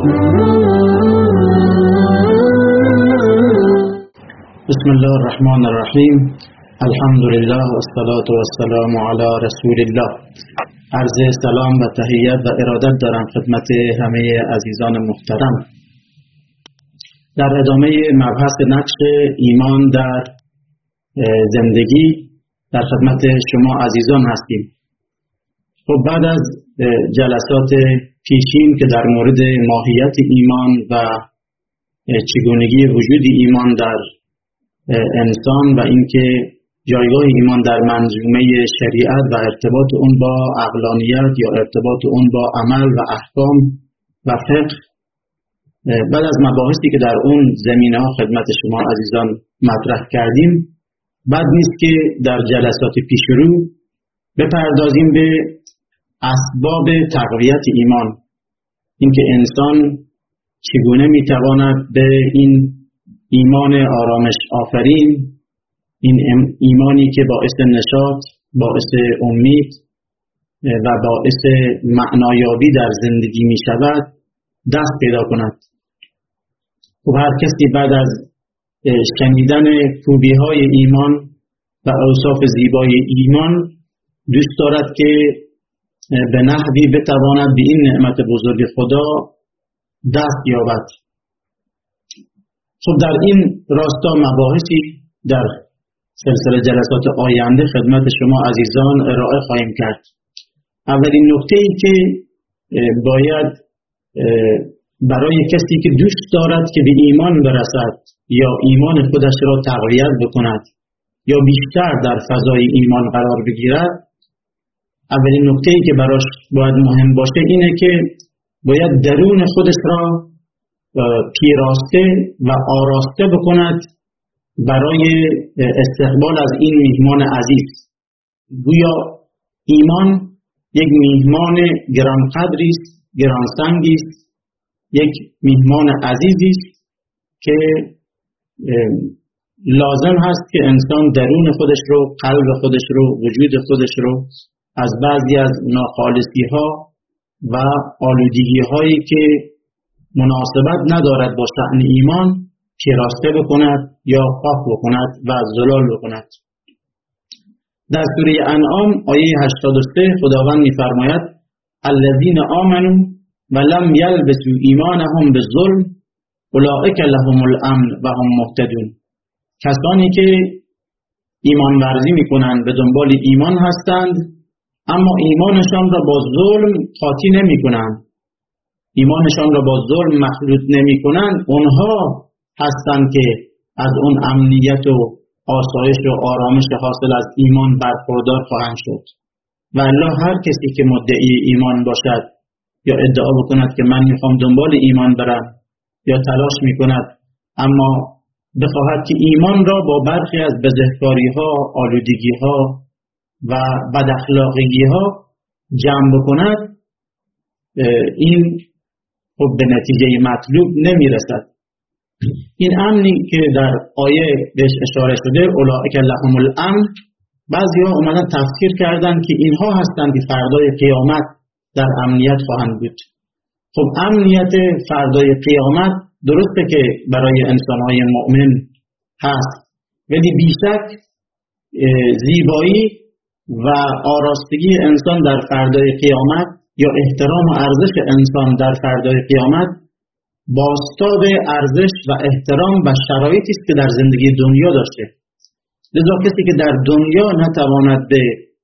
بسم الله الرحمن الرحیم. الحمد لله والصلاة والسلام علی رسول الله. عرض سلام و تحیت و ارادت دارم خدمت همه عزیزان محترم. در ادامه مبحث نقش ایمان در زندگی در خدمت شما عزیزان هستیم. خب بعد از جلسات پیشین که در مورد ماهیت ایمان و چگونگی وجود ایمان در انسان و اینکه جایگاه ایمان در منظومه شریعت و ارتباط اون با عقلانیت یا ارتباط اون با عمل و احکام و فقه، بعد از مباحثی که در اون زمینه ها خدمت شما عزیزان مطرح کردیم، بعد نیست که در جلسات پیشرو بپردازیم به اسباب تقویت ایمان، اینکه انسان چگونه میتواند به این ایمان آرامش آفرین، این ایمانی که باعث نشاط، باعث امید و باعث معنایابی در زندگی می شود دست پیدا کند. و هر کسی بعد از شنیدن خوبی های ایمان و اوصاف زیبای ایمان دوست دارد که به نحوی بتواند به این نعمت بزرگ خدا دست یابد. خب در این راستا مباحثی در سلسله جلسات آینده خدمت شما عزیزان ارائه خواهیم کرد. اولین نکته ای که باید برای کسی که دوست دارد که به ایمان برسد یا ایمان خودش را تقویت بکند یا بیشتر در فضای ایمان قرار بگیرد، اولین نکته ای که براش باید مهم باشه اینه که باید درون خودش را پیراسته و آراسته بکند برای استقبال از این میهمان عزیز. گویا ایمان یک میهمان گرانقدری است، گرانسنگی است، یک میهمان عزیزی است که لازم هست که انسان درون خودش رو، قلب خودش رو، وجود خودش رو از بعضی از ناخالصی ها و آلودگی هایی که مناسبت ندارد با شأن ایمان پیراسته بکند یا پاک بکند و زلال بکند. در سوره انعام آیه 83 خداوند می‌فرماید الذین آمنوا ولم یلبسوا ایمانهم بالظلم اولئک لهم الامن و هم مهتدون. کسانی که ایمان ورزی می‌کنند به دنبال ایمان هستند اما ایمانشان را با ظلم قاطی نمی‌کنند، ایمانشان را با ظلم مخلوط نمی‌کنند، اونها هستند که از اون امنیت و آسایش و آرامش حاصل از ایمان برخوردار خواهند شد. و الله هر کسی که مدعی ایمان باشد یا ادعا بکند که من میخوام دنبال ایمان برم یا تلاش میکند اما بخواهد که ایمان را با برخی از بزهکاری ها، آلودگی ها و بد اخلاقی ها جمع بکند، این خب به نتیجه مطلوب نمیرسد. این امنی که در آیه بهش اشاره شده اولئک لهم الامن، بعضی‌ها اومدن تفسیر کردن که اینها هستند که فردای قیامت در امنیت خواهند بود. خب امنیت فردای قیامت درسته که برای انسان‌های مؤمن هست، ولی بیشک زیبایی و آراستگی انسان در فردای قیامت یا احترام و ارزش انسان در فردای قیامت بازتاب ارزش و احترام و شرایطی است که در زندگی دنیا داشته. لذا کسی که در دنیا نتواند به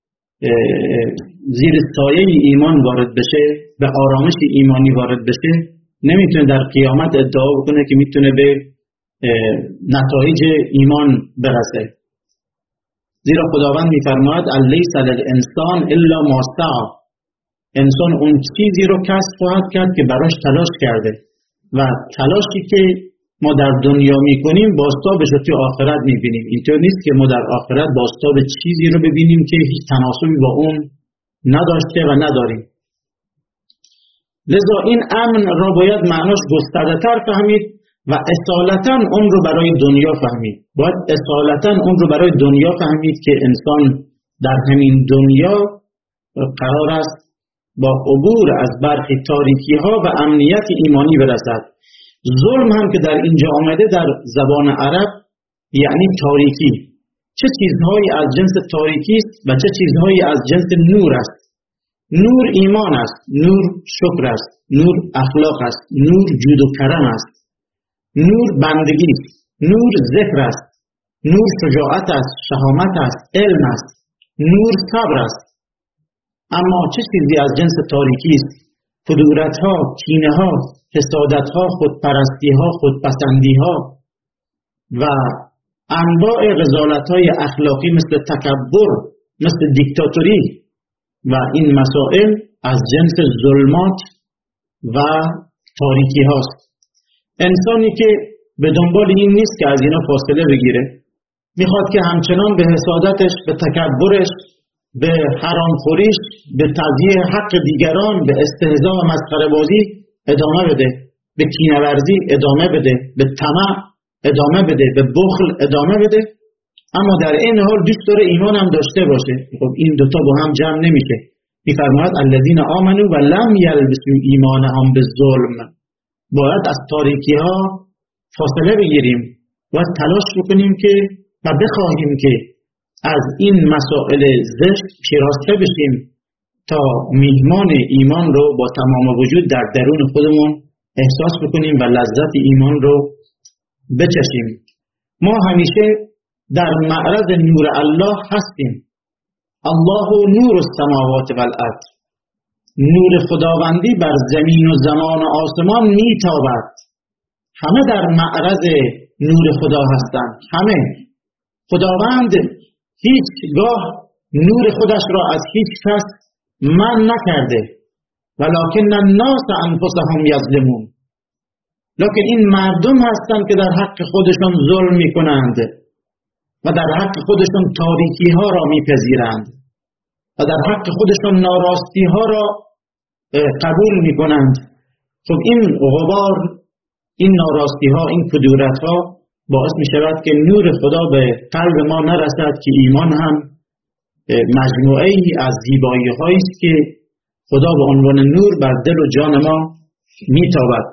زیر سایه ایمان وارد بشه، به آرامش ایمانی وارد بشه، نمیتونه در قیامت ادعا بکنه که میتونه به نتایج ایمان برسه. زیرا خداوند میفرماید الیس للانسان الا ما سعی، انسان اون چیزی رو کسب خواهد کرد که براش تلاش کرده و تلاشی که ما در دنیا میکنیم بازتابش رو توی آخرت میبینیم. اینطور نیست که ما در آخرت بازتاب چیزی رو ببینیم که هیچ تناسبی با اون نداشته و نداریم. لذا این امن را باید معناش گسترده‌تر فهمید و اصالتاً اون رو برای دنیا فهمید. باید اصالتاً اون رو برای دنیا فهمید که انسان در همین دنیا قرار است با عبور از برخی تاریکی ها و امنیت ایمانی برسد. ظلم هم که در اینجا آمده در زبان عرب یعنی تاریکی. چه چیزهایی از جنس تاریکی است و چه چیزهایی از جنس نور است. نور ایمان است، نور شکر است، نور اخلاق است، نور جود و کرم است، نور بندگی است، نور ذکر است، نور شجاعت است، شهامت است، علم است، نور صبر است. اما چه چیزی از جنس تاریکی است؟ کدورت ها، کینه ها، حسادت ها، خودپرستی ها، خودپسندی ها و انواع رذالت های اخلاقی مثل تکبر، مثل دیکتاتوری و این مسائل از جنس ظلمات و تاریکی هاست. انسانی که به دنبال این نیست که از اینا فاصله بگیره، میخواد که همچنان به حسادتش، به تکبرش، به حرامخوریش، به تضییع حق دیگران، به استهزاء و مسخره بازی ادامه بده، به کینه‌ورزی ادامه بده، به طمع ادامه بده، به بخل ادامه بده، اما در این حال دوست داره ایمان هم داشته باشه. خب این دوتا با هم جمع نمیشه. میفرماید الذین آمنوا و لم یلبسوا ایمانهم بالظلم. باید از تاریکی ها فاصله بگیریم و تلاش بکنیم که و بخواهیم که از این مسائل زشت پیراسته بشیم تا میهمان ایمان رو با تمام وجود در درون خودمون احساس بکنیم و لذت ایمان رو بچشیم. ما همیشه در معرض نور الله هستیم. الله نور السماوات و الارض. نور خداوندی بر زمین و زمان و آسمان میتابد. همه در معرض نور خدا هستند. همه. خداوند هیچگاه نور خودش را از هیچ کس منع نکرده. ولکن الناس انفسهم یظلمون. لکن این مردم هستند که در حق خودشون ظلم میکنند و در حق خودشون تاریکی ها را میپذیرند و در حق خودشون ناراستی ها را قبول میکنند. خب این غبار، این ناراستی ها، این کدورت ها باعث میشود که نور خدا به قلب ما نرسد که ایمان هم مجموعه ای از زیبایی هایی است که خدا به عنوان نور بر دل و جان ما میتابد.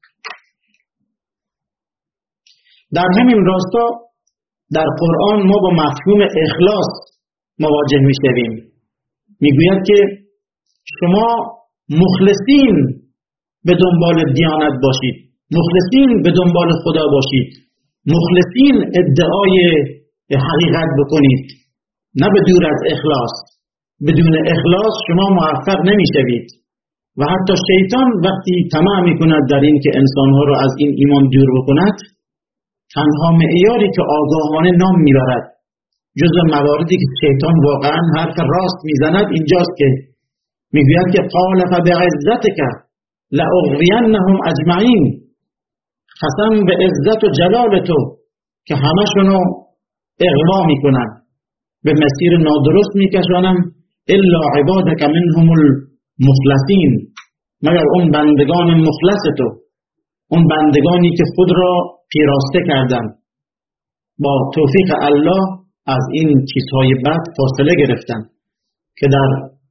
در همین راستا در قرآن ما با مفهوم اخلاص مواجه میشویم. میگوید که شما مخلصین به دنبال دیانت باشید، مخلصین به دنبال خدا باشید، مخلصین ادعای حقیقت بکنید، نه به دور از اخلاص. بدون اخلاص شما موفق نمیشوید و حتی شیطان وقتی طمع میکند در این که انسانها را از این ایمان دور بکند، تنها معیاری که آگاهانه نام میبرد جزو مواردی که شیطان واقعا حرف راست میزند اینجاست که میگوید که قال فبعزتک لاغوینهم اجمعین. قسم به عزت و جلال تو که همشونو اغوا میکنن، به مسیر نادرست میکشانم، الا عبادک منهم المخلصین، مگر اون بندگان مخلص تو، اون بندگانی که خود را پیراسته کردن، با توفیق الله از این چیزهای بد فاصله گرفتن که در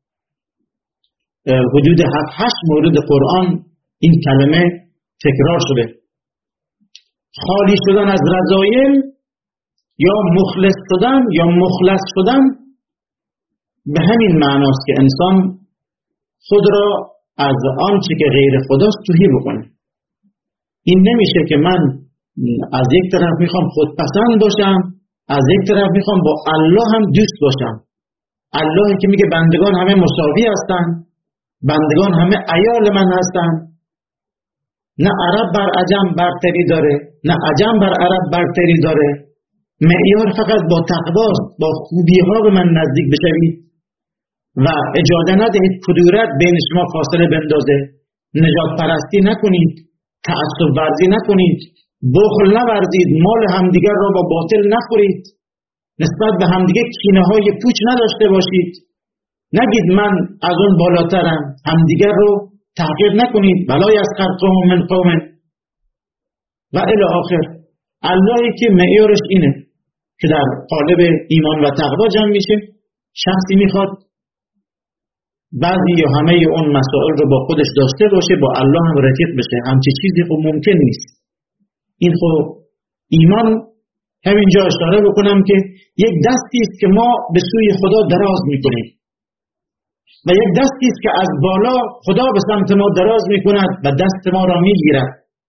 حدود 7-8 مورد قرآن این کلمه تکرار شده. خالی شدن از رذایل یا مخلص شدن یا مخلص شدن به همین معناست که انسان خود را از آنچه که غیر خداست توهی بکنه. این نمیشه که من از یک طرف میخوام خودپسند باشم، از یک طرف میخوام با الله هم دوست باشم. اللهی که میگه بندگان همه مساوی هستن، بندگان همه عیال من هستن. نه عرب بر عجم برتری داره، نه عجم بر عرب برتری داره. معیار فقط با تقواست، با خوبی ها به من نزدیک بشوید و اجازه ندهید کدورت بین شما فاصله بندازه. نجات پرستی نکنید، تعصب ورزی نکنید، بخل نورزید، مال همدیگر را با باطل نخورید، نسبت به همدیگه کینه های پوچ نداشته باشید. نگید من از اون بالاترم، همدیگر رو تحقیر نکنید، بلای از قوم من قوم و الی آخر. اللهی که معیارش اینه که در قالب ایمان و تقوا جمع میشه. شخصی میخواد بعضی یا همه اون مسائل رو با خودش داشته باشه، با الله هم رفیق بشه. همچی چیزی خب ممکن نیست. این خب ایمان، همینجا اشاره بکنم که یک دستی است که ما به سوی خدا دراز میکنیم و یک دستی است که از بالا خدا به سمت ما دراز میکند و دست ما را میگیرد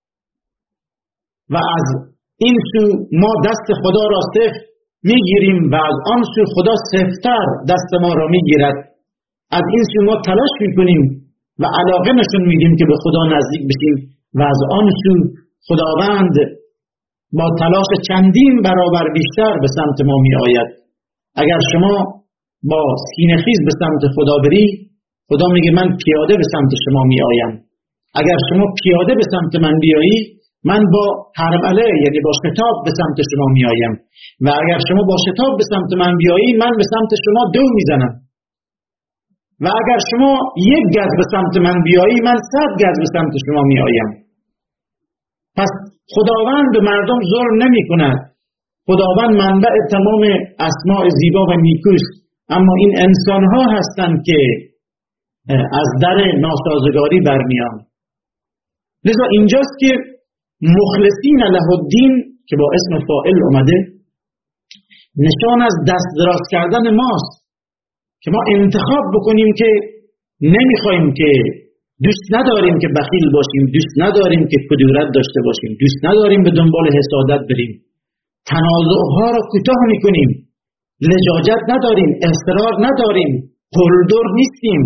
و از این سو ما دست خدا را صفر میگیریم و از آن سو خدا صفتر دست ما را میگیرد. از این سو ما تلاش میکنیم و علاقه نشون میدیم که به خدا نزدیک بشیم و از آن سو خداوند با تلاش چندین برابر بیشتر به سمت ما می آید. اگر شما با سینه خیز به سمت خدا بری، خدا میگه من پیاده به سمت شما می آیم. اگر شما پیاده به سمت من بیایی، من با حربله یعنی با شتاب به سمت شما می آیم و اگر شما با شتاب به سمت من بیایی، من به سمت شما دو میزنم و اگر شما یک گز به سمت من بیایی، من 100 گز به سمت شما می آیم. پس خداوند به مردم ظلم نمی کند. خداوند منبع تمام اسماء زیبا و نیکوست، اما این انسان ها هستند که از در ناسازگاری برمیان. لذا اینجاست که مخلصین له الدین که با اسم فاعل اومده، نشان از دست دراز کردن ماست که ما انتخاب بکنیم که نمیخوایم که، دوست نداریم که بخیل باشیم، دوست نداریم که کدورت داشته باشیم، دوست نداریم به دنبال حسادت بریم، تنازعها را کوتاه میکنیم، لجاجت نداریم، اصرار نداریم، قلدر نیستیم.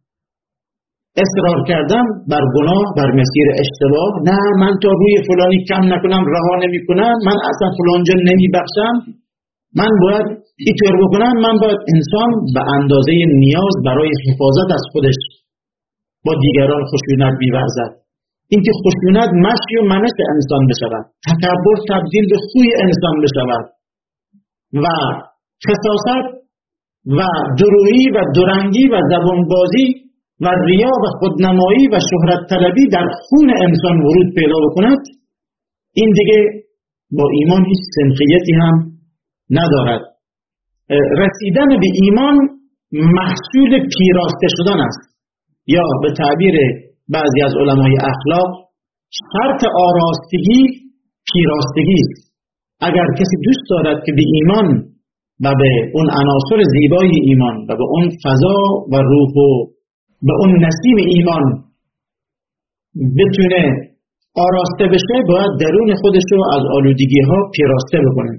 اصرار کردن بر گناه، بر مسیر اشتباه، نه من تا روی فلانی کم نکنم رها نمیکنم، من اصلا فلانجا نمیبخشم، من باید اینطور بکنم. من باید انسان به اندازه نیاز برای حفاظت از خودش با دیگران خشونت می‌ورزد. اینکه خشونت مشی و منش انسان بشود، تکبر تبدیل به خوی انسان بشود و خساست و درویی و درنگی و زبانبازی و ریا و خودنمایی و شهرت طلبی در خون انسان ورود پیدا بکند، این دیگه با ایمان هیچ سنخیتی هم ندارد. رسیدن به ایمان محصول پیراسته شدن است، یا به تعبیر بعضی از علمای اخلاق شرط آراستگی پیراستگی است. اگر کسی دوست دارد که به ایمان و به اون عناصر زیبای ایمان و به اون فضا و روح و به اون نسیم ایمان بتونه آراسته بشه، باید درون خودش رو از آلودگی ها پیراسته بکنه.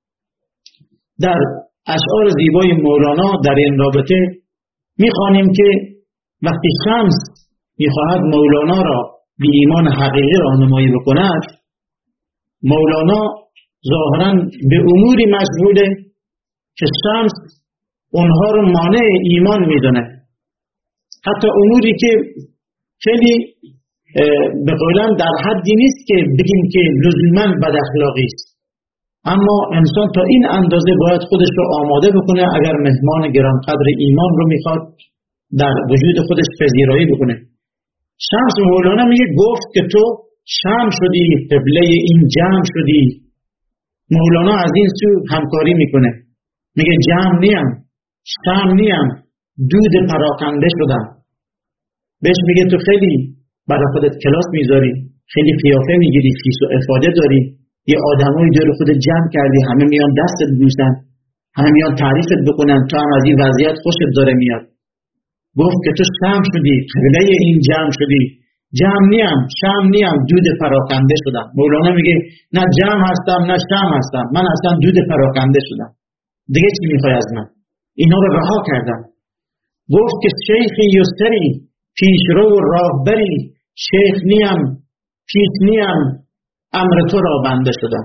در اشعار زیبای مولانا در این رابطه میخوانیم که وقتی شمس میخواهد مولانا را به ایمان حقیقی راهنمایی بکند، مولانا ظاهراً به اموری مشغوله که شمس اونها رو مانع ایمان میدونه، حتی اموری که خیلی به قولن در حدی نیست که بگیم که لزوماً بد اخلاقی است، اما انسان تا این اندازه باید خودش رو آماده بکنه اگر مهمان گرانقدر ایمان رو میخواد در وجود خودش پذیرایی بکنه. شمس مولانا میگه گفت که تو شمع شدی، قبله این جمع شدی. مولانا از این سو همکاری میکنه، میگه جمع نیم، شمع نیم، دود پراکنده شدم. بهش میگه تو خیلی برای خودت کلاس میذاری، خیلی قیافه میگیری، فیس و افاده داری، یه آدمایی دور خودت جمع کردی، همه میان دستت بوسن، همه میان تعریفت بکنن، تو هم از این وضعیت خوشت داره میاد. گفت که تو شمع شدی، قبله این جمع شدی. جمع نیم، شمع نیم، دود پراکنده شدم. مولانا میگه نه جمع هستم نه شمع هستم، من اصلا دود پراکنده شدم. دیگه چی میخوای از من؟ اینا رو رها کردم. گفت که شیخی یستری، پیشرو و راهبری، شیخ نیم، پیش نیم، امر تو را بنده شدم.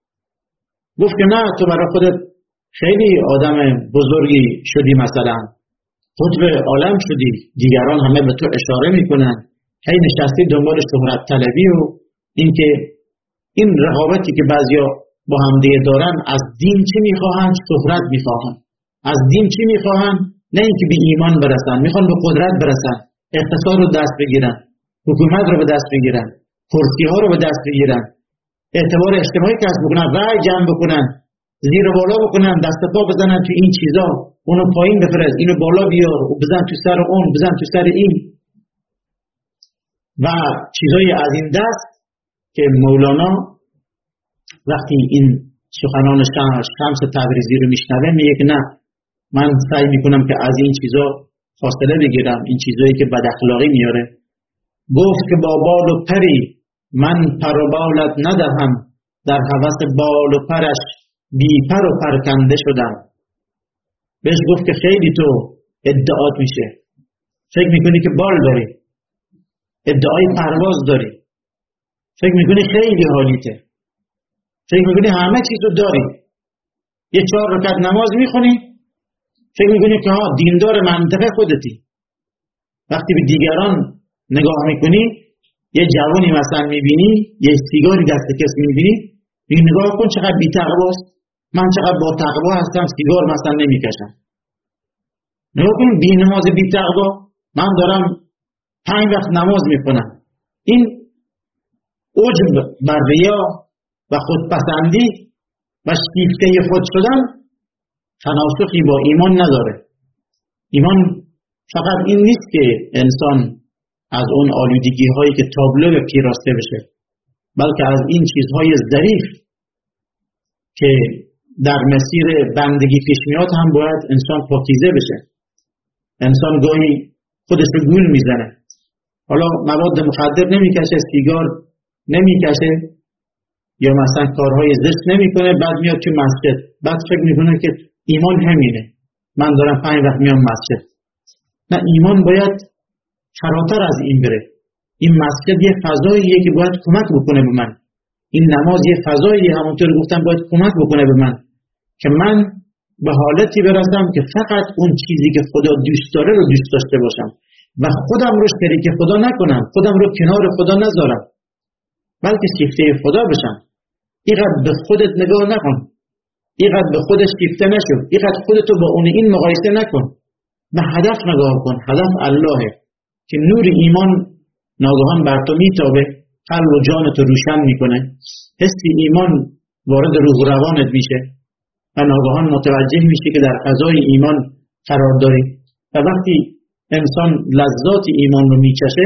گفت که نه تو برای خودت خیلی آدم بزرگی شدی، مثلا قطب عالم شدی، دیگران همه به تو اشاره میکنن، هی نشستی دنبال شهرت طلبی و اینکه این رقابتی که بعضیا با هم دیگه دارن، از دین چی میخواهند؟ شهرت میخواهند. از دین چی میخواهند؟ نه اینکه به ایمان برسن، میخوان به قدرت برسن، اقتصاد رو دست بگیرن، حکومت رو به دست بگیرن، کرسی ها رو به دست بگیرن، اعتبار اجتماعی کسب بکنن، رأی جمع بکنن، زیر و بالا بکنن، دست پا بزنن تو این چیزا، اونو پایین بفرست، اینو بالا بیار و بزن تو سر اون، بزن تو سر این و چیزای از این دست که مولانا وقتی این سخنان شمس تبریزی رو میشنوه میگه که نه، من سعی میکنم که از این چیزا فاصله بگیرم، این چیزایی که بد اخلاقی میاره. گفت که با بال و پری من پر و بالت ندهم، در هوس بال و پرش بی پر و پرکنده شدم. بهش گفت که خیلی تو ادعات میشه، فکر میکنی که بال داری، ادعای پرواز داری، فکر میکنی خیلی حالیته، فکر میکنی همه چیزو داری، یه 4 رکعت نماز میخونی، فکر میکنی که ها دیندار منطقه خودتی. وقتی به دیگران نگاه میکنی، یه جوانی مثلا میبینی یه سیگاری دست کسی میبینی، میگی نگاه کن چقدر بی تقواست، من چقدر با تقوا هستم سیگار مثلا نمیکشم. نگاه کن بی نماز بی تقوا، من دارم 5 وقت نماز میکنم. این عجب بر ریا و خودپسندی و شیفته خود شدن تناسخی با ایمان نداره. ایمان فقط این نیست که انسان از اون آلودگی هایی که تابلو پیراسته بشه، بلکه از این چیزهای ظریف که در مسیر بندگی پیش میاد هم باید انسان پاکیزه بشه. انسان گاهی خودش رو گول میزنه، حالا مواد مخدر نمیکشه، سیگار نمیکشه یا مثلا کارهای زشت نمیکنه، بعد میاد تو مسجد، بعد فکر میکنه که ایمان همینه، من دارم 5 وقت میام مسجد. نه، ایمان باید فراتر از این بره. این مسجد یه فضاییه که باید کمک بکنه به من، این نماز یه فضاییه همونطور گفتم باید کمک بکنه به من که من به حالتی برسم که فقط اون چیزی که خدا دوست داره رو دوست داشته باشم و خودم رو شریک خدا نکنم، خودم رو کنار خدا نذارم، بلکه شیفته خدا بشم. اینقدر به خودت نگاه نکن، اینقدر به خودت شیفته نشو، اینقدر خودتو با اون این مقایسه نکن، به هدف نگاه کن. هدف اللهه که نور ایمان ناگهان بر تو میتابه، قلب و جانت رو روشن میکنه، حس ایمان وارد روح و روانت میشه و ناگهان متوجه میشه که در فضای ایمان قرار داری. و وقتی انسان لذات ایمان رو میچشه،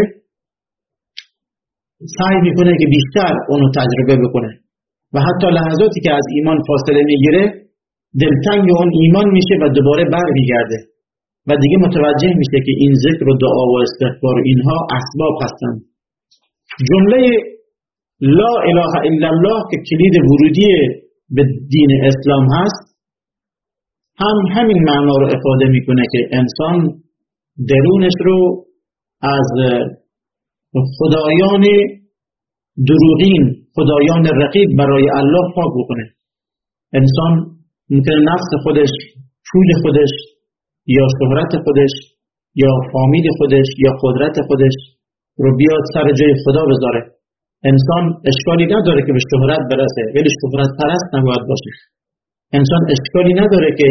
سعی میکنه که بیشتر اونو تجربه بکنه و حتی لحظاتی که از ایمان فاصله میگیره دلتنگ اون ایمان میشه و دوباره برمیگرده و دیگه متوجه میشه که این ذکر و دعا و استغفار و اینها اسباب هستند. جمله لا اله الا الله که کلید ورودی به دین اسلام هست، همین معنا رو افاده میکنه که انسان درونش رو از خدایان دروغین، خدایان رقیب برای الله پاک بکنه. انسان ممکنه نفس خودش، پول خودش یا شهرت خودش یا فامیل خودش یا قدرت خودش رو بیاد سر جای خدا بذاره. انسان اشکالی نداره که به شهرت برسه، ولی شهرت پرست نباید باشه. انسان اشکالی نداره که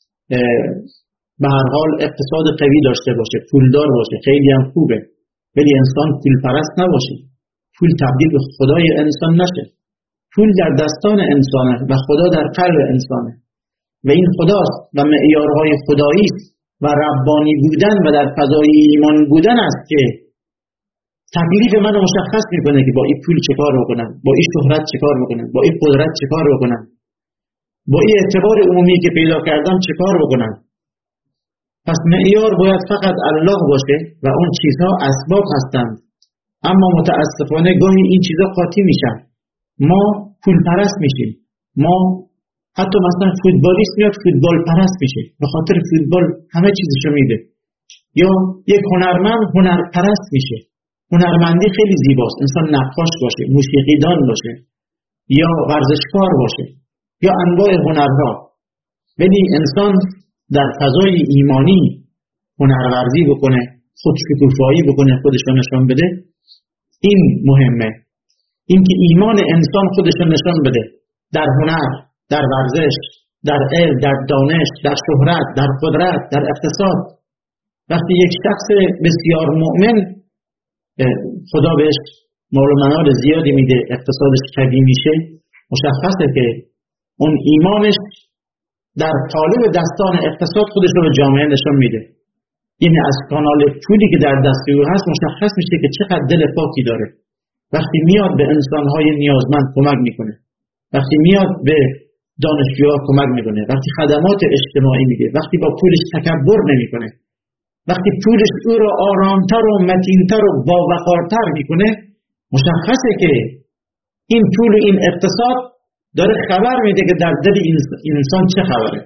به هر حال اقتصاد قوی داشته باشه، پولدار باشه، خیلی هم خوبه، ولی انسان پول پرست نباشه. پول تبدیل به خدای انسان نشه. پول در دستان انسانه و خدا در قلب انسانه و این خداست و معیارهای خدایی است و ربانی بودن و در فضای ایمان بودن است که تکلیف من مشخص میکنه که با این پول چه کار بکنم، با این شهرت چه کار بکنم، با این قدرت چه کار بکنم، با این اعتبار عمومی که پیدا کردم چه کار بکنم. پس معیار باید فقط الله باشه و اون چیزها اسباب هستند. اما متاسفانه گاهی این چیزها قاطی میشن، ما پول پرست میشیم. ما حتی مثلا فوتبالیست میاد فوتبال پرست میشه، به خاطر فوتبال همه چیزشو میده. یا یک هنرمند هنر پرست میشه. هنرمندی خیلی زیباست، انسان نقاش باشه، موسیقیدان باشه یا ورزشکار باشه یا انواع هنرها، ولی انسان در فضای ایمانی هنرورزی بکنه، خودشکوفایی بکنه، خودشو نشان بده. این مهمه، این که ایمان انسان خودشو نشان بده در هنر، در ورزش، در علم، در دانش، در شهرت، در قدرت، در اقتصاد. وقتی یک شخص بسیار مؤمن خدا بهش مال و منال زیادی میده، اقتصادش قوی میشه، مشخصه که اون ایمانش در قالب دستان اقتصاد خودش رو به جامعه نشون میده. این از کانال پولی که در دست او هست مشخص میشه که چقدر دل پاکی داره. وقتی میاد به انسانهای نیازمند کمک میکنه، وقتی میاد به دانشجوها کمک میکنه، وقتی خدمات اجتماعی میده، وقتی با پولش تکبر نمیکنه، وقتی پولش او رو آرامتر و متینتر و باوقارتر میکنه، مشخصه که این پول و این اقتصاد داره خبر میده که در دل انسان چه خبره.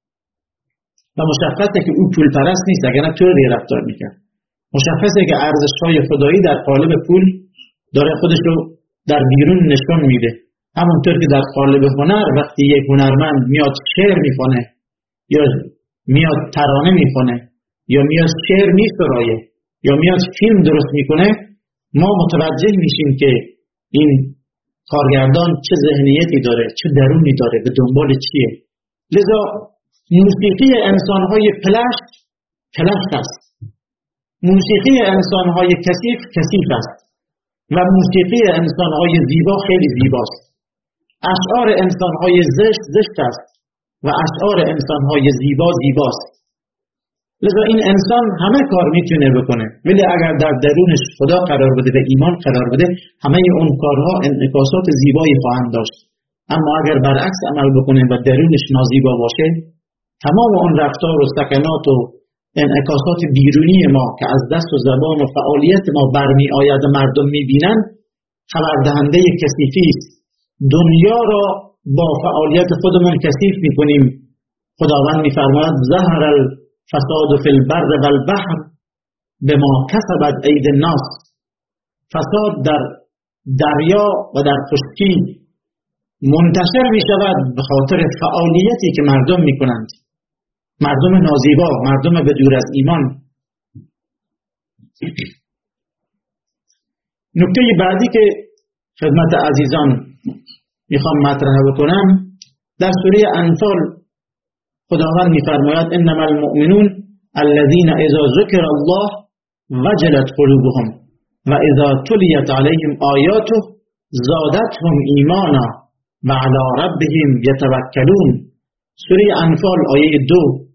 و مشخصه که او پول پرست نیست، اگر نه طوری رفتار میکرد. مشخصه که ارزش‌های خدایی در قالب پول داره خودش رو در بیرون نشون میده. همونطور که در قالب هنر وقتی یک هنرمند میاد شعر میخونه یا میاد ترانه میخونه یا میاد شعر میسرایه یا میاد فیلم درست میکنه، ما متوجه میشیم که این کارگردان چه ذهنیتی داره، چه درونی داره، به دنبال چیه. لذا موسیقی انسانهای پلشت است، موسیقی انسانهای کثیف است و موسیقی انسانهای زیبا خیلی زیباست. اشعار انسانهای زشت است و اشعار انسانهای زیباست. لذا این انسان همه کار میتونه بکنه، ولی اگر در درونش خدا قرار بده و ایمان قرار بده، همه اون کارها انعکاسات زیبایی خواهند داشت. اما اگر برعکس عمل بکنه و درونش نازیبا باشه، تمام اون رفتار و سکنات و انعکاسات بیرونی ما که از دست و زبان و فعالیت ما برمی آید و مردم میبینن، خبر دهنده کثیفی است. دنیا را با فعالیت خودمون کثیف میکنیم. خداوند میفرماید ظهر الفساد فی البر و البحر بما کسبت اید الناس. فساد در دریا و در خشکی منتشر میشود به خاطر فعالیتی که مردم میکنند، مردم نازیبا، مردم به دور از ایمان. نکته بعدی که خدمت عزیزان میخوام مطرح بکنم، در سوره انفال خداوند میفرماید انما المؤمنون الذين اذا ذکر الله وجلت قلوبهم و اذا تلیت علیهم آیاته زادتهم ایمانا و علی ربهم یتوکلون. سوره انفال آیه 2.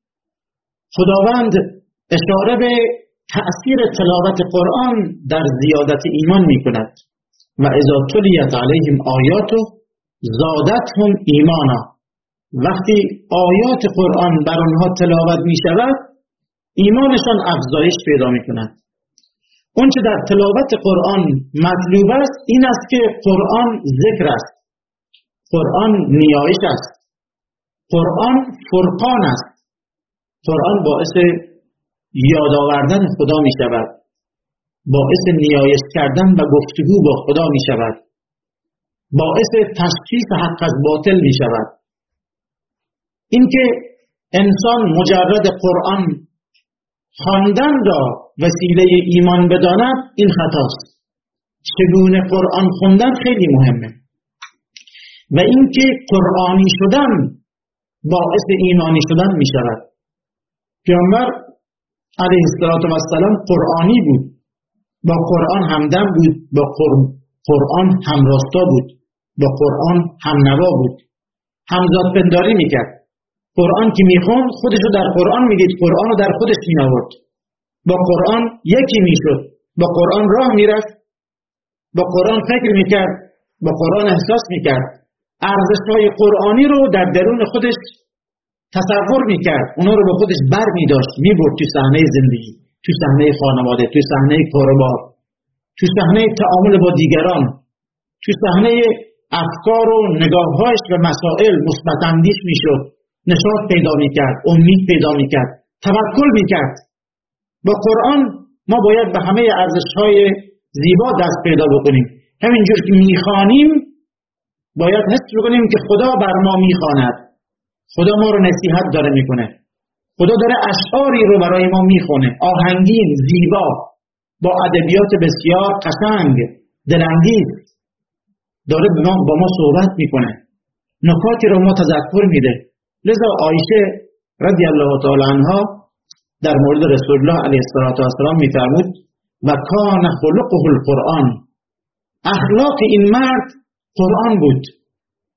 خداوند اشاره به تأثیر تلاوت قرآن در زیادت ایمان می کند. و اذا تلیت علیهم آیاته زادتهم ایمانا. وقتی آیات قرآن بر آنها تلاوت می شود، ایمانشان افزایش پیدا می کند. اون چه در تلاوت قرآن مطلوب است این است که قرآن ذکر است، قرآن نیایش است، قرآن فرقان است. قرآن باعث یاد آوردن خدا می شود، باعث نیایش کردن و گفتگو با خدا می شود، باعث تشخیص حق از باطل می شود. اینکه انسان مجرد قرآن خواندن را وسیله ایمان بداند، این خطاست. چگونه قرآن خوندن خیلی مهمه و اینکه قرآنی شدن باعث ایمانی شدن می شود. پیامبر علیه السلام قرآنی بود، با قرآن همدم بود، با قرآن همراستا بود، با قرآن همنوا بود، همزاد پنداری میکرد. قرآن که میخوند خودشو در قرآن میدید، قرآن رو در خودش میآورد، با قرآن یکی میشد، با قرآن راه میرفت، با قرآن فکر میکرد، با قرآن احساس میکرد، ارزش‌های قرآنی رو در درون خودش تصور میکرد، اونا رو به خودش بر میداشت، میبرد تو صحنه زندگی، تو صحنه خانواده، تو صحنه کاروبار، تو صحنه تعامل با دیگران، تو صحنه افکار و نگاه‌هایش به مسائل مثبت اندیش میشد، نشاط پیدا میکرد، امید پیدا میکرد، توکل میکرد. با قرآن ما باید به همه ارزش‌های زیبا دست پیدا بکنیم. همینجور که میخوانیم باید حس بکنیم که خدا بر ما میخواند، خدا ما رو نصیحت داره میکنه، خدا داره اشعاری رو برای ما میخونه، آهنگین، زیبا، با ادبیات بسیار قشنگ، دلانگیز، داره با ما صحبت میکنه، نکاتی رو ما تذکر میده. لذا عایشه رضی الله تعالی عنها در مورد رسول الله علیه السلام میفرمود و کان خلقه القرآن، اخلاق این مرد قرآن بود.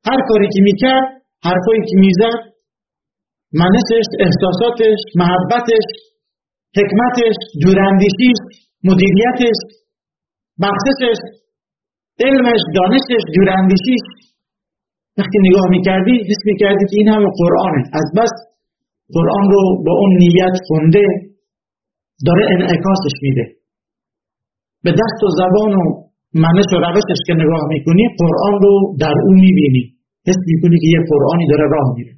هر کاری که میکرد، حرفایی که میزد، منشش، احساساتش، محبتش، حکمتش، دوراندیشیش، مدیریتش، بخششش، علمش، دانشش، دوراندیشیش، وقتی نگاه میکردی حس میکردی که این همه قرآنه. از بس قرآن رو با اون نیت خونده داره انعکاسش میده. به دست و زبان و منش و روشش که نگاه میکنی قرآن رو در اون میبینی، حس میکنی که یه قرآنی داره راه میره.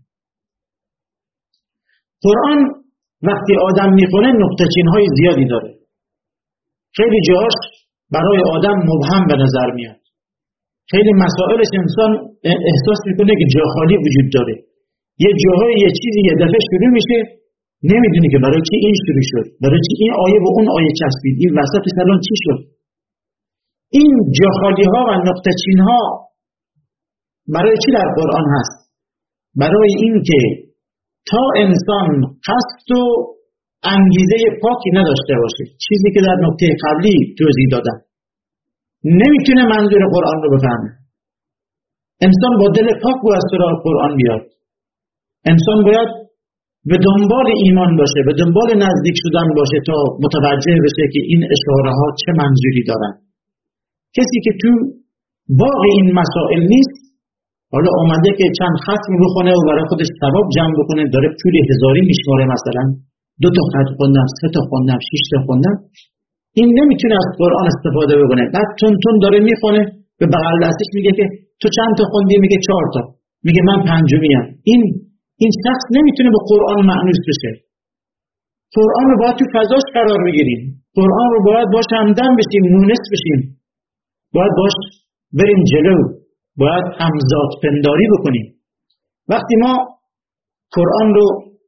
قرآن وقتی آدم میخونه نقطه چین‌های زیادی داره. خیلی جاش برای آدم مبهم به نظر میاد. خیلی مسائلش انسان احساس میکنه که جا خالی وجود داره. یه جاهای یه چیزی یه دفعه شروع میشه، نمیدونی که برای چی این شروع شد، برای چی این آیه و اون آیه چسبید، این وسطش الان چی شد. این جا خالی ها و نقطه چین ها برای چی در قرآن هست؟ برای این که تا انسان قصد و انگیزه پاکی نداشته باشه، چیزی که در نکته قبلی توضیح دادم، نمیتونه منظور قرآن رو بفهمه. انسان با دل پاک باید سراغ قرآن بیاد. انسان باید به دنبال ایمان باشه، به دنبال نزدیک شدن باشه تا متوجه بشه که این اشاره ها چه منظوری دارن. کسی که تو باغ این مسائل نیست، حالا اومده که چند ختم بخونه و برای خودش ثواب جمع بکنه، داره پول هزاری میشماره، مثلا 2 تا ختم خوندم، 3 تا خوندم، 6 تا خوندم، این نمیتونه از قرآن استفاده بکنه. بعد تون داره میخونه، به بغل دستش میگه که تو چند تا خوندی؟ میگه 4 تا. میگه من 5میم. این شخص نمیتونه به قرآن مأنوس بشه. قرآن رو باید تو فضاش قرار بگیریم. قرآن رو باید باش همدم بشیم، مونس بشیم. باید باش بریم جلو. باید همزاد پنداری بکنیم. وقتی ما قرآن رو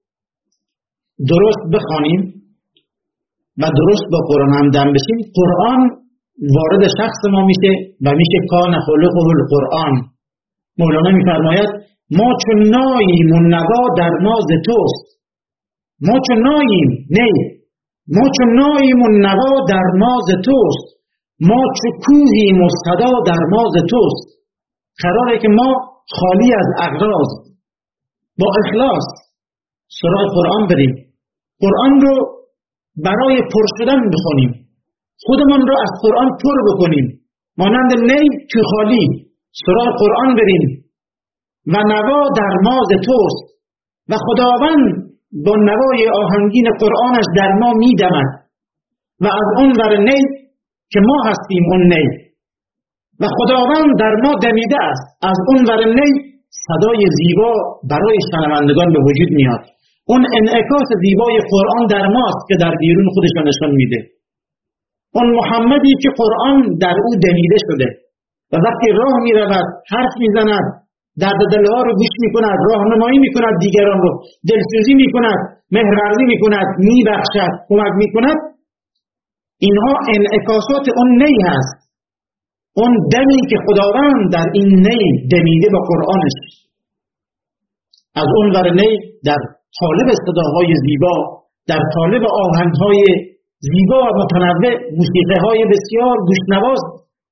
درست بخوانیم و درست با قرآن همدم بشیم، قرآن وارد شخص ما میشه و میشه کان خلقه القرآن. مولانا میفرماید ما چون ناییم و نوا در ناز توست. ما چون ناییم، ما چون ناییم و نوا در ناز توست. ما چو کوهیم و صدا در ناز توست. قراره که ما خالی از اغراض با اخلاص سراغ قرآن بریم. قرآن رو برای پر شدن بخونیم، خودمان رو از قرآن پر بکنیم، مانند نی تو خالی سراغ قرآن بریم. و نوا در ناز توست و خداوند با نوای آهنگین قرآنش در ما میدمد و از اون ور نی که ما هستیم اون نی و خداوند در ما دمیده است، از اون ور نی صدای زیبا برای شنوندگان به وجود میاد. اون انعکاس زیبای قرآن در ماست که در بیرون خودش نشان میده. اون محمدی که قرآن در او دمیده شده و وقتی راه میرود، حرف میزند، درد دلها رو گوش میکند، راهنمایی میکند، دیگران رو دلسوزی میکند، مهرورزی میکند، میبخشد، کمک میکند، اینها انعکاسات اون نی هست. اون دمی که خداوند در این نی دمیده با قرآنش. از اون ور نی در طالب صداهای زیبا، در طالب آهنگهای زیبا و متنوع، موسیقی‌های بسیار گوشنواز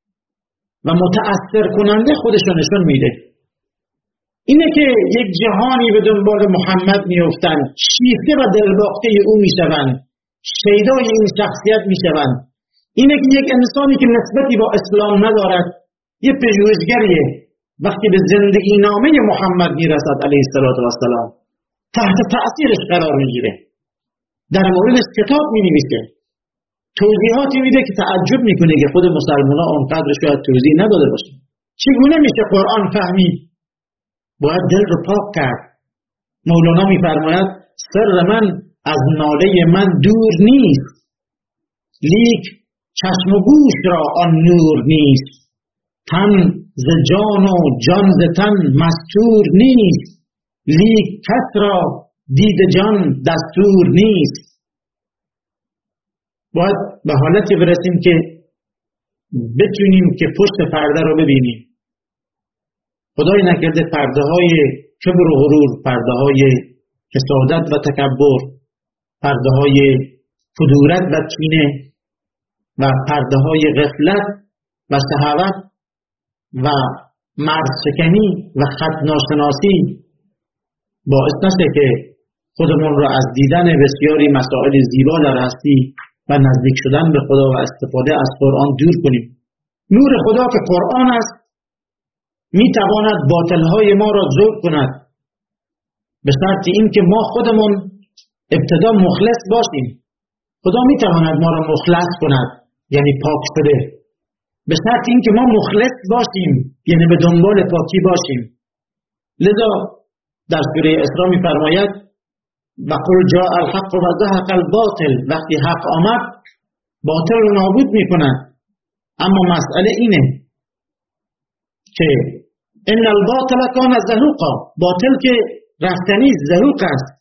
و متأثر کننده خودش رو نشون میده. اینه که یک جهانی به دنبال محمد میافتن، شیفته و دلباخته او میشوند، شیدای این شخصیت میشوند. اینه که یک انسانی که نسبتی با اسلام ندارد، یک پژوهشگریه، وقتی به زندگی نامه محمد میرسد علیه السلام تحت تأثیرش قرار میگیره، در موردش کتاب مینویسه، توضیحاتی میده که تعجب میکنه که خود مسلمان‌ها اونقدر شاید توضیح نداده باشه. چگونه میشه قرآن فهمید؟ باید دل رو پاک کرد. مولانا میفرماید سر من از ناله من دور نیست، لیک چشم و گوش را آن نور نیست. تن ز جان و جان ز تن مستور نیست، لیک کس را دید جان دستور نیست. باید به حالتی برسیم که بتونیم که پشت پرده رو ببینیم. خدای نکرده پرده های کبر و غرور، پرده های حسادت و تکبر، پرده های کدورت و کینه و پرده های غفلت و شهوت و مرزشکنی و خط ناشناسی باعث نشه که خودمون رو از دیدن بسیاری مسائل زیبا در هستی و نزدیک شدن به خدا و استفاده از قرآن دور کنیم. نور خدا که قرآن است می تواند باطل‌های ما را ذوب کند، به شرط این که ما خودمون ابتدا مخلص باشیم. خدا می تواند ما را مخلص کند، یعنی پاک شده، به شرط این که ما مخلص باشیم، یعنی به دنبال پاکی باشیم. لذا در سوره اسراء می فرماید و قل جاء الحق و زهق الباطل، وقتی حق آمد باطل رو نابود می کند. اما مسئله اینه که ان الباطل کان زهوقا، باطل که رفتنی زهوق است.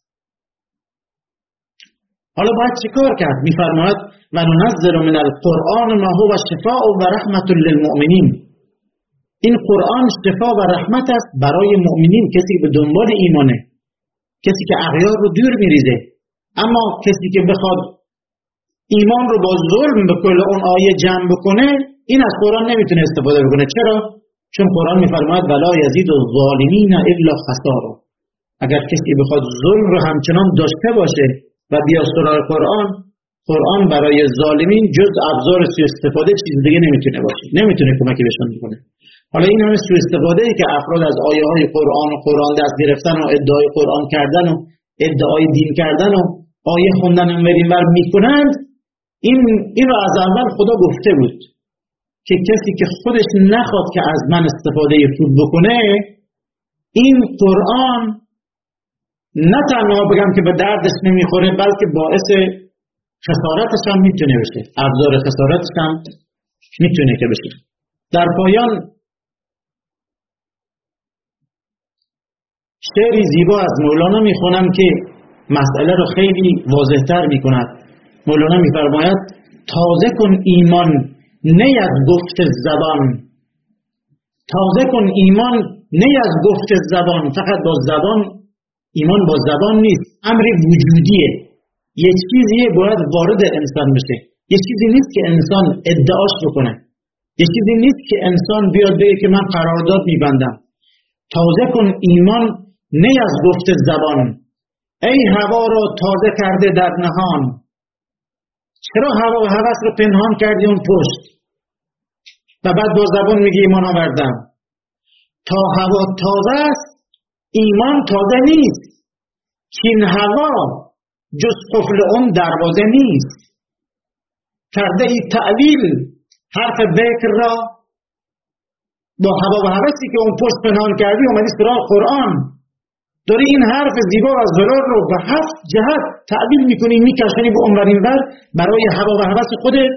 حالا باید چیکار کرد؟ میفرماید و ننزل من القرآن ما هو شفاء و رحمت للمؤمنین. این قرآن شفا و رحمت است برای مؤمنین، کسی به دنبال ایمانه، کسی که اغیار رو دور میریزه. اما کسی که بخواد ایمان رو با ظلم به کل اون آیه جمع بکنه، این از قرآن نمیتونه استفاده بکنه. چرا؟ چون قرآن میفرماید ولا یزید الظالمین الا خسارا. اگر کسی بخواد ظلم رو همچنان داشته باشه و بیا سراغ قرآن برای ظالمین جز ابزار سوء استفاده چیز دیگه نمیتونه باشه، نمیتونه کمکی بهشون بکنه. حالا این همه سوء استفاده ای که افراد از آیه های قرآن و قرآن دست گرفتن و ادعای قرآن کردن و ادعای دین کردن و آیه خوندن اونور میکنند، این رو از اول خدا گفته بود که کسی که خودش نخواد که از من استفاده خوب بکنه، این قرآن نه تنها بگم که به دردش نمیخوره، بلکه باعث خسارتش هم میتونه بشه، ابزار خسارتش هم میتونه که بشه. در پایان شعری زیبا از مولانا میخونم که مسئله رو خیلی واضح‌تر میکند. مولانا میفرماید تازه کن ایمان نی از گفت زبان، تازه کن ایمان نی از گفت زبان. فقط با زبان ایمان با زبان نیست، امر وجودیه. یه چیزیه باید وارد انسان بشه، یه چیزی نیست که انسان ادعاش بکنه، یه چیزی نیست که انسان بیاد بگه که من قرارداد میبندم. تازه کن ایمان نی از گفت زبان، ای هوا را تازه کرده در نهان. چرا هوا و هوس رو پنهان کردی اون پشت و بعد با زبان میگی ایمان آوردم؟ تا هوا تازه است ایمان تازه نیست، چین هوا جز قفل اون دروازه نیست. کرده ای تعلیل حرف بکر را، با هوا و هوسی که اون پشت پنهان کردی اومدی سراغ قرآن، داری این حرف زیبا و زرار رو به 7 جهت تعلیل میکنی، میکشنی به اونور اینور برای هوا و هوس خودت.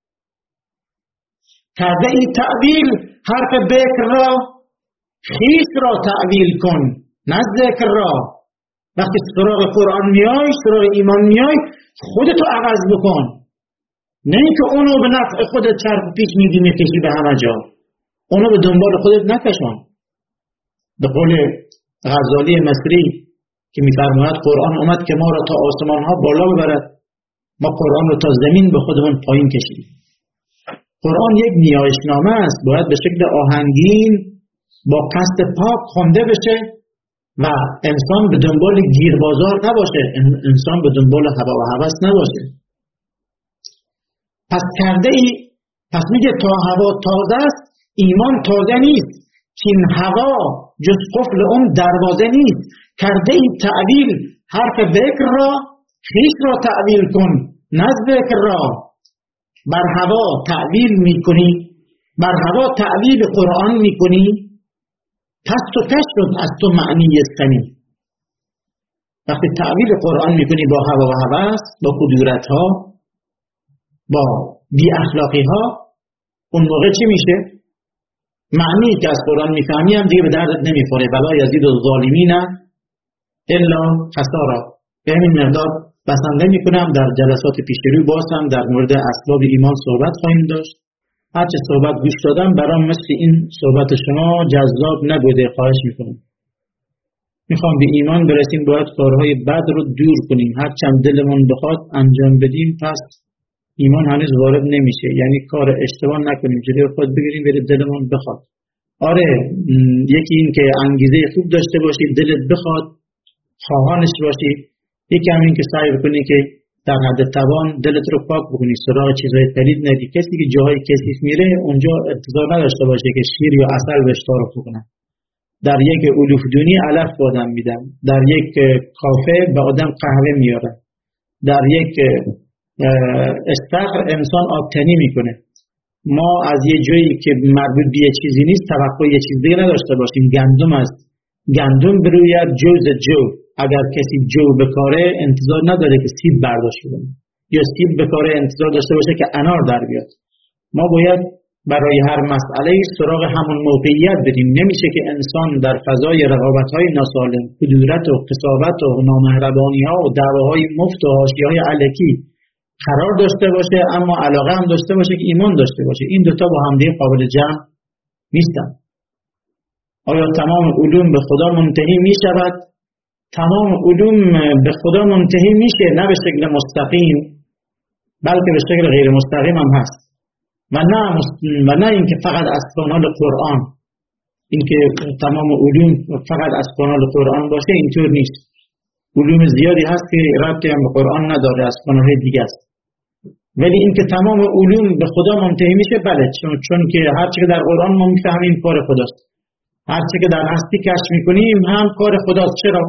کرده ای تعلیل حرف بکر را، خیش را تعلیل کن نه ذکر را. وقتی سراغ قرآن میای، سراغ ایمان میای، خودتو عوض بکن، نه اینکه اونو به نفع خودت چرخ پیش میدی میکشی به همه جا، اونو به دنبال خودت نکشان. به قول غزالی مصری که میفرماید قرآن اومد که ما را تا آسمان ها بالا ببرد، ما قرآن رو تا زمین به خودمون پایین کشیدیم. قرآن یک نیایشنامه است، باید به شکل آهنگین با قصد پاک خونده بشه و انسان به دنبال گیربازار نباشه، انسان به دنبال هوا و هوس نباشه. پس میگه تا هوا تازه است ایمان تازه نیست، چین هوا جز قفل اون دروازه نیست. کرده ای تعویل حرف بکر را، خیش را تعویل کن نه ذکر را. بر هوا تعویل میکنی، بر هوا تعویل قرآن میکنی، پس تو کش شد از تو معنی استنی. وقتی تعویل قرآن میکنی با هوا و هوس، با کدورت ها، با بی اخلاقی ها، اون موقع چی میشه؟ معنی که از قرآن میفهمی هم دیگه به دردت نمیخوره. ولا یزید الظالمین الا خسارا. به همین مقدار بسنده میکنم. در جلسات پیشرو باز هم در مورد اسباب ایمان صحبت خواهیم داشت. هرچه صحبت گوش دادم برام مثل این صحبت شما جذاب نبوده، خواهش میکنم. میخوام به ایمان برسیم، باید کارهای بد رو دور کنیم. هرچند دلمون بخواد انجام بدیم، پس ایمان هنوز وارد نمیشه. یعنی کار اشتباه نکنیم، جلوی خود بگیریم بره دلمون بخواد. آره، یکی این که انگیزه خوب داشته باشی، دلت بخواد، خواهانش باشی. یکی همین که سعی بکنی که در حد توان دلت رو پاک بکنی، سراغ چیزای پلید ندی. کسی که جاهای کثیف میره اونجا انتظار نداشته باشه که شیر یا عسل بهش تعارف کنه. در یک علوفدونی علف به آدم میدن، در یک کافه به آدم قهوه میارن، در یک استخر انسان آبتنی میکنه. ما از یه جایی که مربوط به یه چیزی نیست توقع یه چیز دیگه نداشته باشیم. گندم است، گندم بروید جوز جو. اگر کسی جو بکاره انتظار نداره که سیب برداشته کنه، یا سیب بکاره انتظار داشته باشه که انار در بیاد. ما باید برای هر مسئله سراغ همون موقعیت بریم. نمیشه که انسان در فضای رقابت‌های ناسالم، کدورت و قساوت و نامهربانی‌ها و دعواهای مفت و حاشیه‌های الکی قرار داشته باشه، اما علاقه هم داشته باشه که ایمان داشته باشه. این دوتا با هم دیگه قابل جمع نیستن. آیا تمام علوم به خدا منتهی می شود؟ تمام علوم به خدا منتهی میشه، نه به شکل مستقیم بلکه به شکل غیر مستقیم هم هست. و نه اینکه فقط از کانال قرآن، اینکه تمام علوم فقط از کانال قرآن باشه، اینطور نیست. علوم زیادی هست که ربطی هم به قرآن نداره، از کانال‌های دیگه است. ولی اینکه تمام علوم به خدا منتهی میشه، بله، چون که هر چی که در قرآن ما میفهمیم کار خداست، هر چی که در هستی کشف میکنیم هم کار خداست. چرا؟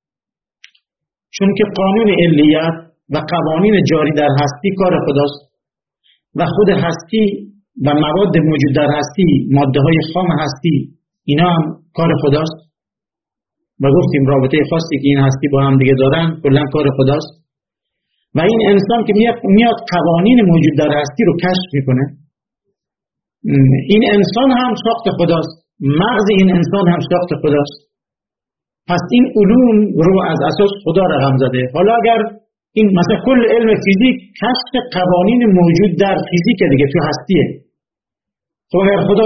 چون که قانون علیت و قوانین جاری در هستی کار خداست و خود هستی و مواد موجود در هستی، ماده های خام هستی، اینا هم کار خداست. و گفتیم رابطه خاصی که این هستی با هم دیگه دارن کلا کار خداست. و این انسان که میاد قوانین موجود در هستی رو کشف میکنه، این انسان هم ساخت خداست، مغز این انسان هم ساخت خداست. پس این علوم رو از اساس خدا رقم زده. حالا اگر این مثلا کل علم فیزیک کشف قوانین موجود در فیزیک دیگه، تو هستیه. خب اگر خدا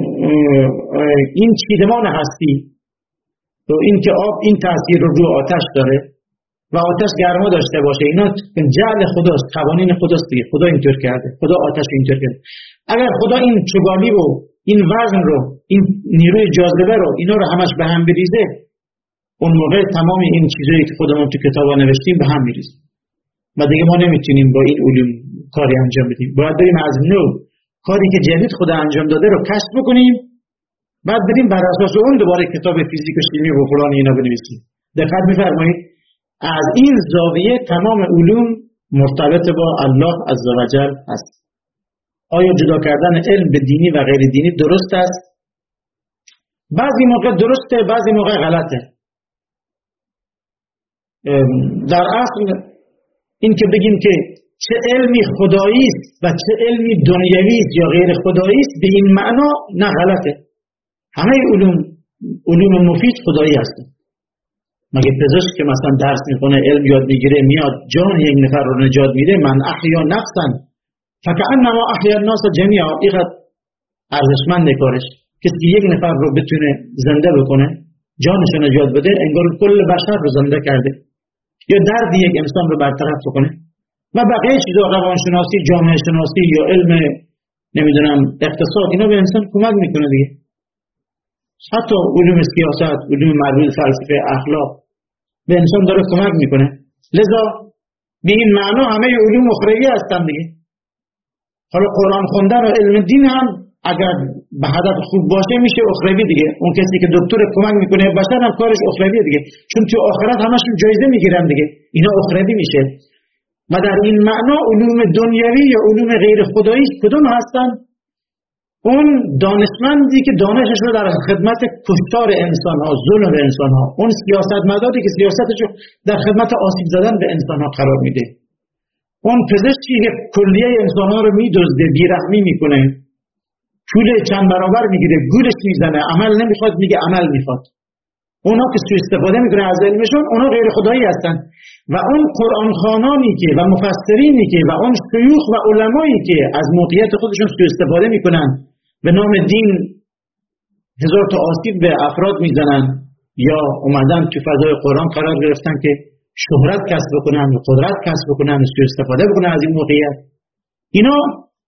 این چیدمان هستی، تو این که آب این تاثیر رو آتش داره و آتش گرما داشته باشه، اینا جعل خداست، قوانین خداست دیگه. خدا اینطور کرده، خدا آتش رو اینطور کرده. اگر خدا این چوگالی رو، این وزن رو، این نیروی جاذبه رو، اینا رو همش به هم بریزه، اون موقع تمام این چیزایی که خودمون تو کتابا نوشتیم به هم میریزه و دیگه ما نمیتونیم با این علوم کاری انجام بدیم. باید بریم از نو کاری که جدید خدا انجام داده رو کشف بکنیم، بعد بریم بر اساس اون دوباره کتاب فیزیک و شیمی و فلان اینا بنویسیم. دقت می‌فرمایید؟ از این زاویه تمام علوم مرتبط با الله عزوجل است. آیا جدا کردن علم به دینی و غیر دینی درست است؟ بعضی موقع درسته، بعضی موقع غلطه. در اصل این که بگیم که چه علمی خدایی است و چه علمی دنیوی است یا غیر خدایی است، به این معنا نه، غلطه. همه علوم مفید خدایی هستند. مگه پزشک که مثلا درس میخونه، علم یاد میگیره، میاد جان یک نفر رو نجات میده، من احیا نفسا فکأنما احیا الناس جمیعا، اینقدر ارزشمند کارش. کسی یک نفر رو بتونه زنده بکنه، جانش رو نجات بده، انگار کل بشر رو زنده کرده. یا درد یک انسان رو برطرف بکنه. و بقیه چیزا، روانشناسی، جامعه شناسی یا علم نمیدونم اقتصاد، اینا به انسان کمک میکنه دیگه. حتی علوم سیاست، علوم مربوط فلسفه، اخلاق به انسان داره کمک میکنه. لذا به این معنا همه علوم اخروی هستن دیگه. حالا قرآن خوندن و علم دین هم اگر به هدف خوب باشه میشه اخروی دیگه. اون کسی که دکتر کمک میکنه بشر هم کارش اخروی دیگه، چون تو آخرت همشون جایزه میگیرن دیگه، اینا اخروی میشه. و در این معنا علوم دنیوی یا علوم غیر خدایی کدوم هستن؟ اون دانشمندی که دانشش رو در خدمت کشتار انسان ها، ظلم به انسان ها، اون سیاستمداری که سیاستش رو در خدمت آسیب زدن به انسان ها قرار میده، اون پزشکی که کلیه انسان ها رو میدزده، بیرحمی میکنه، پول چند برابر میگیره، گولش میزنه، عمل نمیخواد میگه عمل میخواد، اونا که سوء استفاده میکنه از علمشون، اونا غیر خدایی هستن. و اون قرآن خوانانی که و مفسرینی که و اون شیوخ و علمایی که از موقعیت خودشون سوء استفاده میکنن، به نام دین هزار تا آسیب به افراد میزنن یا اومدن تو فضای قرآن قرار گرفتن که شهرت کسب بکنن و قدرت کسب بکنن و سوء استفاده بکنن از این موقعیت، اینا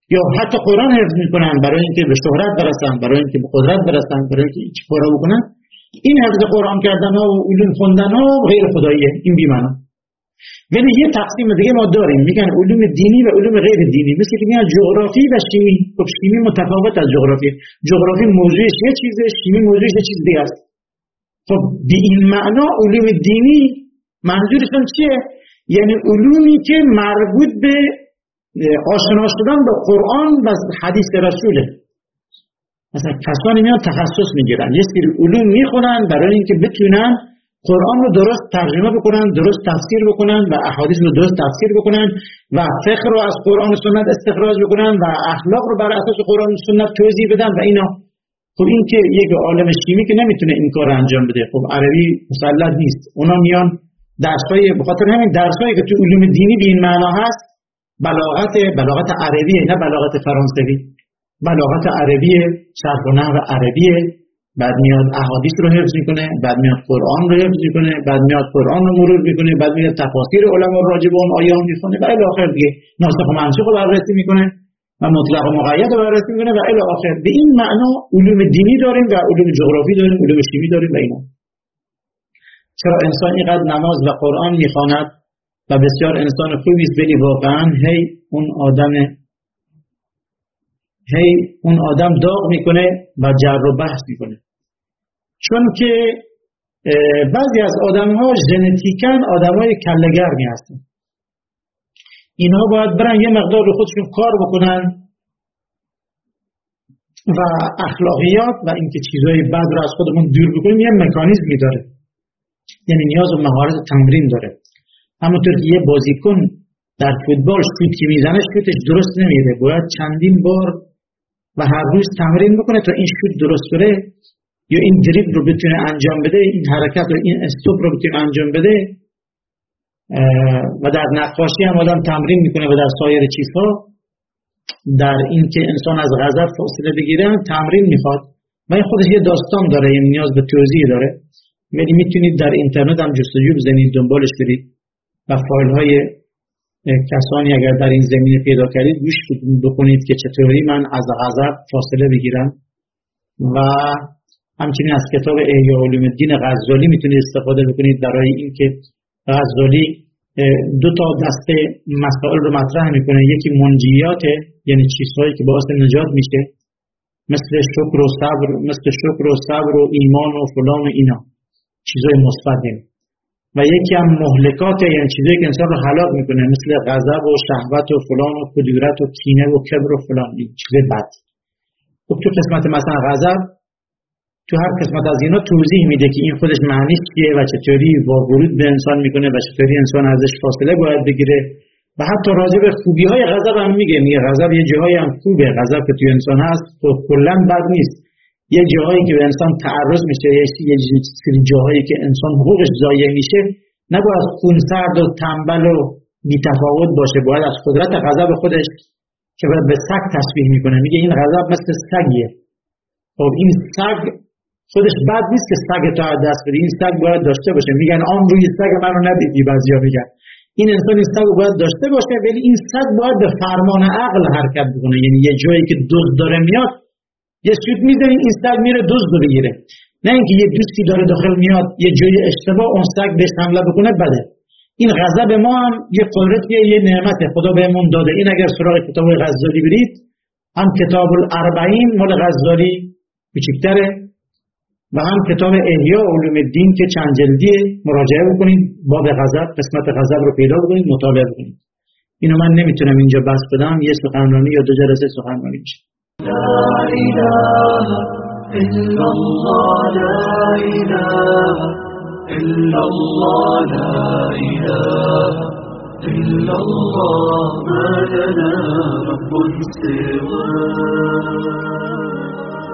یا حتی قرآن حفظ میکنن برای اینکه به شهرت برسن، برای اینکه به قدرت برسن، برای اینکه چی کارا بکنن. این حفظ قرآن کردن ها و علوم خوندن ها غیر خداییه، این بی‌معنی. ولی یه تقسیم دیگه ما داریم، میگن علوم دینی و علوم غیر دینی. مثل که میگن جغرافی و شیمی. خب شیمی متفاوت از جغرافی. جغرافی موضوعش یه چیزه، شیمی موضوعش یه چیز دیگه است. خب به این معنا علوم دینی منظورشون چیه؟ یعنی علومی که مربوط به آشنا شدن با قرآن و حدیث رسوله. مثلا کسانی میان تخصص میگیرن، یه سری علوم میخونن برای اینکه بتونن قرآن رو درست ترجمه بکنن، درست تفسیر بکنن و احادیث رو درست تفسیر بکنن و فقه رو از قرآن و سنت استخراج بکنن و اخلاق رو بر اساس قرآن و سنت توضیح بدن و اینا. خب این که یک عالم شیمی که نمیتونه این کار انجام بده. خب عربی مسلط نیست. اونا میان درسای، بخاطر همین درسایی که تو علوم دینی به این معنا هست، بلاغت عربیه، نه بلاغت فرانسوی. بلاغت عربیه، صرف و نحو عربیه. بعد میاد احادیث رو حفظ میکنه، بعد میاد قرآن رو حفظ میکنه، بعد میاد قرآن رو مرور میکنه، بعد میاد تفاسیر علما راجع به اون آیات میخونه و الی آخر دیگه. ناسخ و منسوخ رو بررسی میکنه و مطلق و مقید رو بررسی میکنه و الی آخر. به این معنا علوم دینی داریم و علوم جغرافی داریم، علوم شیمی داریم و اینا. چرا انسان اینقدر نماز و قرآن میخواند و بسیار انسان خوبی است، ولی واقعا اون آدم داغ میکنه و جر و بحث میکنه. چون که بعضی از آدم‌ها ژنتیکاً آدمای کله‌گرمی هستن. اینها باید برن یه مقدار رو خودشون کار بکنن و اخلاقیات و اینکه چیزای بد رو از خودمون دور بکنیم یه مکانیزمی داره. یعنی نیاز به مهارت تمرین داره. همونطور که یه بازیکن در فوتبال شوت که میزنه شوتش درست نمیره، باید چندین بار و هر روز تمرین بکنه تا این شوت درست بره، یا این دریبل رو بتونه انجام بده، این حرکت رو، این استوپ رو بتونه انجام بده. و در نقاشی هم آدم تمرین میکنه و در سایر چیزها. در این که انسان از غضب فاصله بگیره تمرین میخواد و این خودش یه داستان داره، یعنی نیاز به توضیح داره. ولی میتونید در اینترنت هم جستجو بزنید، دنبالش برید و فایل های کسانی اگر در این زمینه پیدا کردید گوش بکنید که چطوری من از غضب فاصله بگیرم. و همچنین از کتاب احیاء علوم الدین غزالی میتونید استفاده بکنید برای اینکه غزالی دو تا دسته مسائل رو مطرح میکنه. یکی منجیات، یعنی چیزهایی که باعث نجات میشه، مثل شکر و صبر و ایمان و فلان و اینا، چیزهای مثبت. و یکی هم مهلکات، یعنی چیزایی که انسان رو هلاک میکنه، مثل غضب و شهوت و فلان و کدورت و کینه و کبر و فلان، این چیز بد. خب تو قسمت مثلا غضب، تو هر قسمت از اینا توضیح میده که این خودش معنیش چیه و چطوری ورود به انسان میکنه و چطوری انسان ازش فاصله باید بگیره. و حتی راجع به خوبی‌های غضب هم میگه غضب یه جاهایی هم خوبه، غضب که تو انسان هست خب کلا بد نیست. یه جاهایی که به انسان تعرض میشه، یه سری جاهایی که انسان حقوقش ضایع میشه، نباید خونسرد و تنبل و بی‌تفاوت باشه، باید از قدرت غضب خودش که به سگ تشبیه میکنه، میگه این غضب مثل سگیه. خب این سگ خودش بد نیست که سگ تو از دست بدی، این سگ باید داشته باشه. میگن آن روی سگ منو ندیدی، بعضیا میگن این انسان این سگ باید داشته باشه، ولی این سگ باید به فرمان عقل حرکت بکنه. یعنی یه جایی که دزد داره میاد، یه سوت میزنی این سگ میره دزد رو بگیره، نه اینکه یه دوستی داره داخل میاد یه جای اشتباه اون سگ بهش حمله بکنه بده. این غضب ما هم یه قدرتیه، یه نعمت خدا بهمون داده. این اگر سراغ کتاب غزالی برید، هم کتاب الاربعین مال غزالی کوچیک‌تره و هم کتاب احیاء علوم الدین که چند جلدیه، مراجعه بکنید، باب غضب، قسمت غضب رو پیدا بکنید، مطالعه بکنید. اینو من نمیتونم اینجا بحث بدم، یه سخنرانی یا دو جلسه سخنرانی میشه. لا اله الا الله، لا اله الا الله، لا اله الا الله، ما لنا رب سواه.